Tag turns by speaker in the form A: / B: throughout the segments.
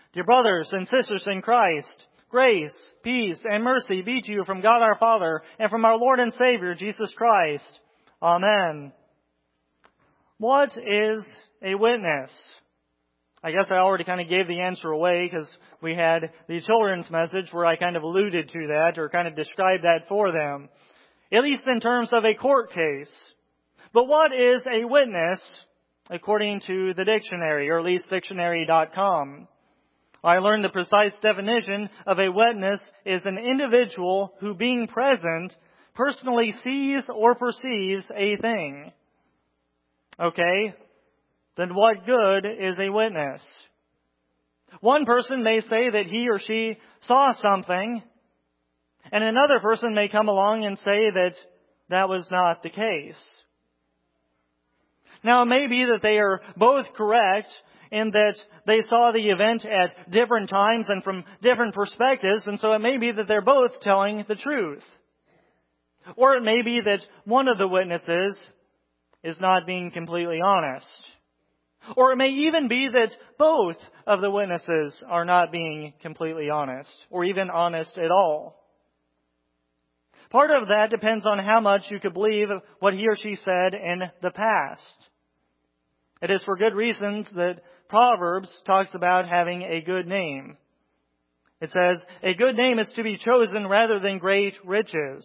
A: Dear brothers and sisters in Christ, grace, peace, and mercy be to you from God our Father and from our Lord and Savior, Jesus Christ. Amen. What is a witness? I guess I already kind of gave the answer away because we had the children's message where I kind of alluded to that or kind of described that for them, at least in terms of a court case. But what is a witness according to the dictionary, or at least dictionary.com? I learned the precise definition of a witness is an individual who, being present, personally sees or perceives a thing. Okay, then what good is a witness? One person may say that he or she saw something, and another person may come along and say that that was not the case. Now, it may be that they are both correct in that they saw the event at different times and from different perspectives, and so it may be that they're both telling the truth. Or it may be that one of the witnesses is not being completely honest. Or it may even be that both of the witnesses are not being completely honest, or even honest at all. Part of that depends on how much you could believe what he or she said in the past. It is for good reasons that Proverbs talks about having a good name. It says, a good name is to be chosen rather than great riches.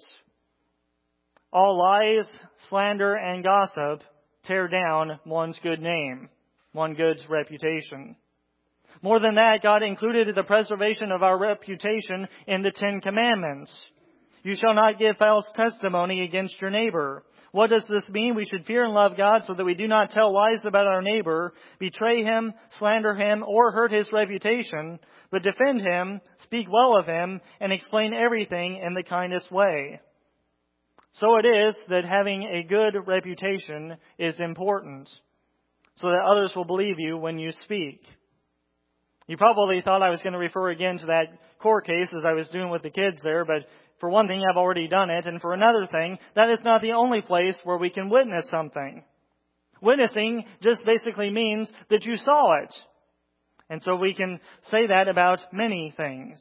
A: All lies, slander, and gossip tear down one's good name, one's good reputation. More than that, God included the preservation of our reputation in the 10 Commandments. You shall not give false testimony against your neighbor. What does this mean? We should fear and love God so that we do not tell lies about our neighbor, betray him, slander him, or hurt his reputation, but defend him, speak well of him, and explain everything in the kindest way. So it is that having a good reputation is important, so that others will believe you when you speak. You probably thought I was going to refer again to that court case as I was doing with the kids there, but for one thing, I've already done it, and for another thing, that is not the only place where we can witness something. Witnessing just basically means that you saw it. And so we can say that about many things.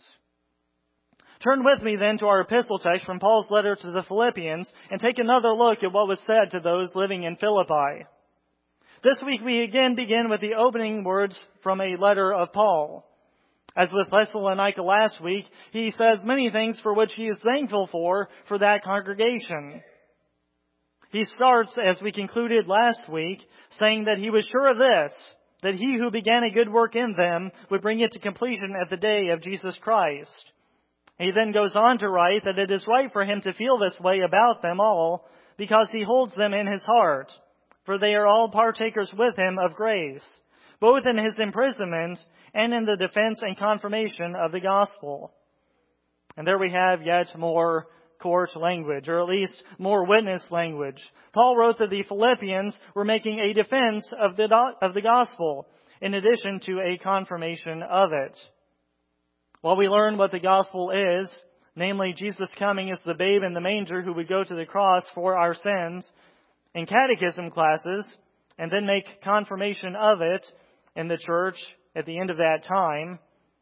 A: Turn with me then to our epistle text from Paul's letter to the Philippians and take another look at what was said to those living in Philippi. This week we again begin with the opening words from a letter of Paul. As with Thessalonica last week, he says many things for which he is thankful for that congregation. He starts, as we concluded last week, saying that he was sure of this, that he who began a good work in them would bring it to completion at the day of Jesus Christ. He then goes on to write that it is right for him to feel this way about them all, because he holds them in his heart, for they are all partakers with him of grace, both in his imprisonment and in the defense and confirmation of the gospel. And there we have yet more court language, or at least more witness language. Paul wrote that the Philippians were making a defense of the gospel, in addition to a confirmation of it. While we learn what the gospel is, namely Jesus coming as the babe in the manger who would go to the cross for our sins, in catechism classes, and then make confirmation of it in the church at the end of that time,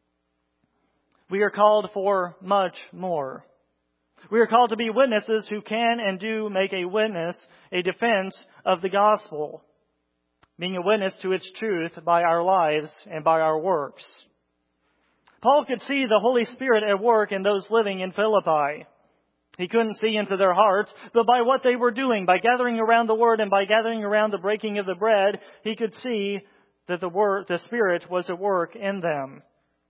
A: we are called for much more. We are called to be witnesses who can and do make a witness, a defense of the gospel, being a witness to its truth by our lives and by our works. Paul could see the Holy Spirit at work in those living in Philippi. He couldn't see into their hearts, but by what they were doing, by gathering around the Word and by gathering around the breaking of the bread, he could see that the Spirit was at work in them.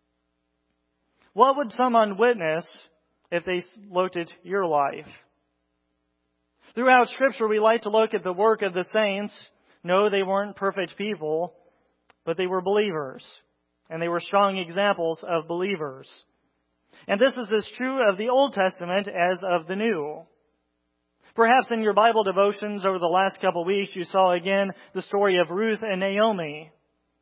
A: What would someone witness if they looked at your life? Throughout Scripture, we like to look at the work of the saints. No, they weren't perfect people, but they were believers, and they were strong examples of believers. And this is as true of the Old Testament as of the New. Perhaps in your Bible devotions over the last couple of weeks, you saw again the story of Ruth and Naomi.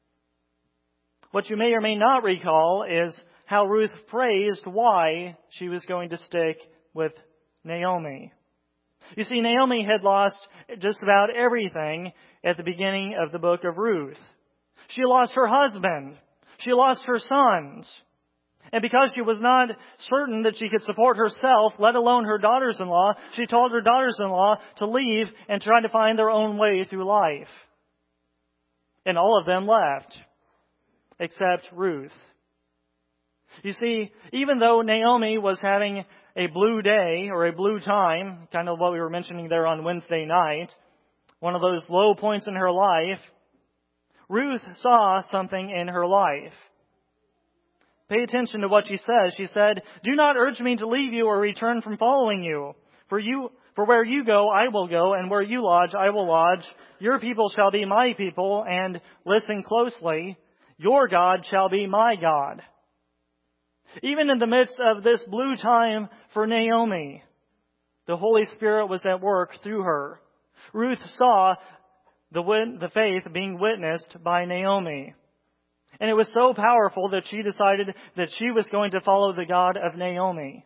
A: What you may or may not recall is how Ruth praised why she was going to stick with Naomi. You see, Naomi had lost just about everything at the beginning of the book of Ruth. She lost her husband. She lost her sons. And because she was not certain that she could support herself, let alone her daughters-in-law, she told her daughters-in-law to leave and try to find their own way through life. And all of them left, except Ruth. You see, even though Naomi was having a blue day or a blue time, kind of what we were mentioning there on Wednesday night, one of those low points in her life, Ruth saw something in her life. Pay attention to what she says. She said, "Do not urge me to leave you or return from following you. For where you go, I will go, and where you lodge, I will lodge. Your people shall be my people, and listen closely, your God shall be my God." Even in the midst of this blue time for Naomi, the Holy Spirit was at work through her. Ruth saw the faith being witnessed by Naomi. And it was so powerful that she decided that she was going to follow the God of Naomi.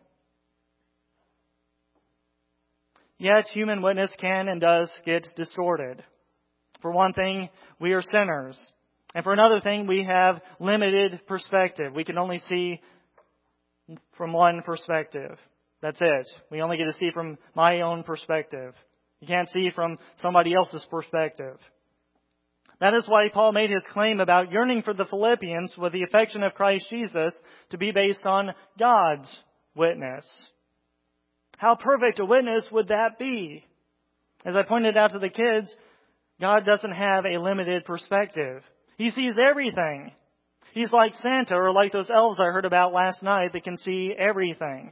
A: Yet human witness can and does get distorted. For one thing, we are sinners. And for another thing, we have limited perspective. We can only see from one perspective. That's it. We only get to see from my own perspective. You can't see from somebody else's perspective. That is why Paul made his claim about yearning for the Philippians with the affection of Christ Jesus to be based on God's witness. How perfect a witness would that be? As I pointed out to the kids, God doesn't have a limited perspective. He sees everything. He's like Santa, or like those elves I heard about last night that can see everything.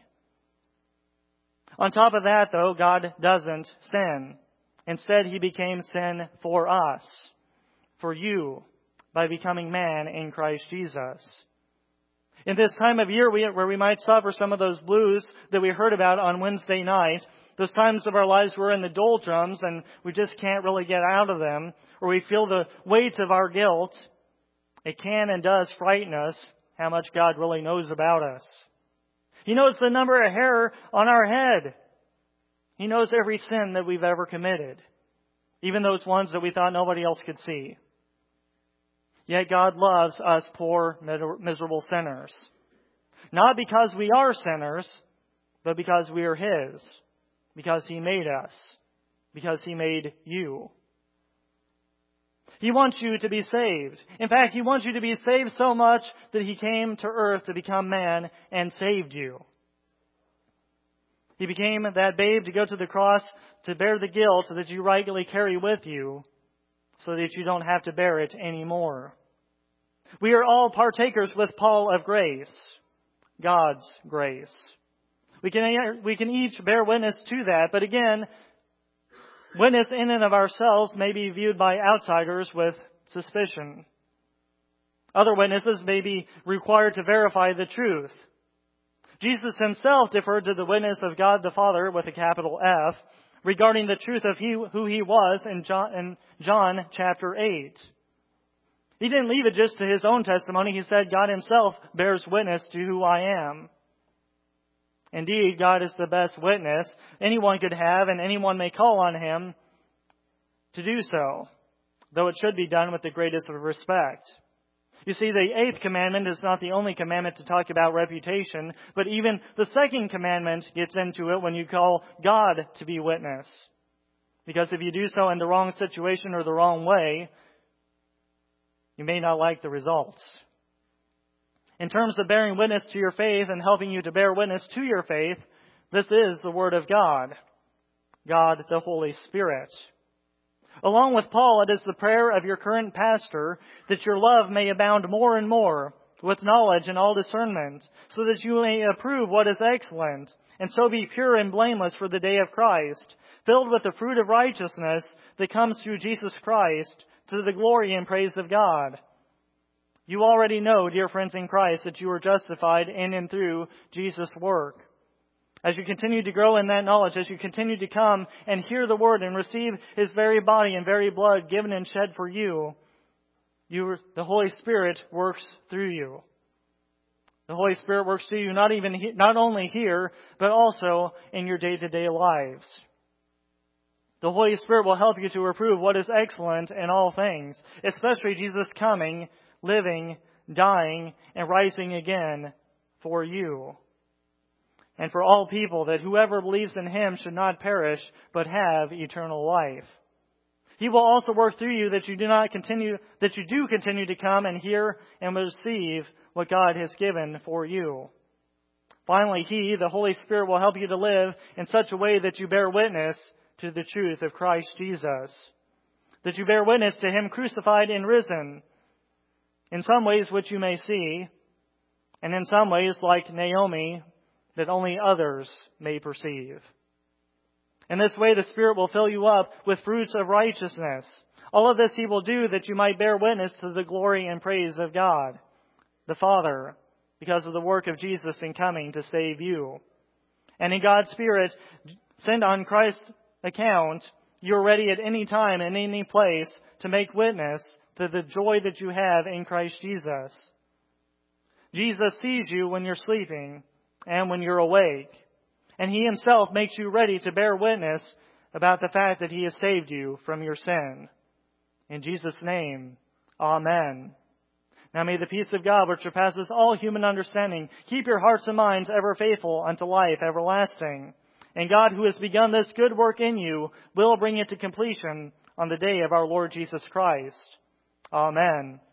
A: On top of that, though, God doesn't sin. Instead, He became sin for us, for you, by becoming man in Christ Jesus. In this time of year where we might suffer some of those blues that we heard about on Wednesday night, those times of our lives we're in the doldrums and we just can't really get out of them, or we feel the weight of our guilt, it can and does frighten us how much God really knows about us. He knows the number of hair on our head. He knows every sin that we've ever committed, even those ones that we thought nobody else could see. Yet God loves us poor, miserable sinners. Not because we are sinners, but because we are His. Because He made us. Because He made you. He wants you to be saved. In fact, He wants you to be saved so much that He came to earth to become man and saved you. He became that babe to go to the cross to bear the guilt that you rightly carry with you, so that you don't have to bear it anymore. We are all partakers with Paul of grace, God's grace. We can each bear witness to that, but again, witness in and of ourselves may be viewed by outsiders with suspicion. Other witnesses may be required to verify the truth. Jesus Himself deferred to the witness of God the Father with a capital F regarding the truth of who He was in John chapter 8. He didn't leave it just to His own testimony. He said, God Himself bears witness to who I am. Indeed, God is the best witness anyone could have, and anyone may call on Him to do so, though it should be done with the greatest of respect. You see, the 8th commandment is not the only commandment to talk about reputation, but even the 2nd commandment gets into it when you call God to be witness. Because if you do so in the wrong situation or the wrong way, you may not like the results. In terms of bearing witness to your faith and helping you to bear witness to your faith, this is the Word of God. God, the Holy Spirit. Along with Paul, it is the prayer of your current pastor that your love may abound more and more with knowledge and all discernment, so that you may approve what is excellent, and so be pure and blameless for the day of Christ, filled with the fruit of righteousness that comes through Jesus Christ, to the glory and praise of God. You already know, dear friends in Christ, that you are justified in and through Jesus' work. As you continue to grow in that knowledge, as you continue to come and hear the Word and receive His very body and very blood given and shed for you, the Holy Spirit works through you. The Holy Spirit works through you not only here, but also in your day-to-day lives. The Holy Spirit will help you to approve what is excellent in all things, especially Jesus' coming, living, dying and rising again for you. And for all people, that whoever believes in him should not perish, but have eternal life. He will also work through you that you do continue to come and hear and receive what God has given for you. Finally, He, the Holy Spirit, will help you to live in such a way that you bear witness to the truth of Christ Jesus. That you bear witness to Him crucified and risen. In some ways which you may see, and in some ways, like Naomi, that only others may perceive. In this way, the Spirit will fill you up with fruits of righteousness. All of this He will do that you might bear witness to the glory and praise of God, the Father, because of the work of Jesus in coming to save you. And in God's Spirit, sent on Christ's account, you are ready at any time and any place to make witness to the joy that you have in Christ Jesus. Jesus sees you when you're sleeping and when you're awake. And He Himself makes you ready to bear witness about the fact that He has saved you from your sin. In Jesus' name, Amen. Now may the peace of God, which surpasses all human understanding, keep your hearts and minds ever faithful unto life everlasting. And God, who has begun this good work in you, will bring it to completion on the day of our Lord Jesus Christ. Amen.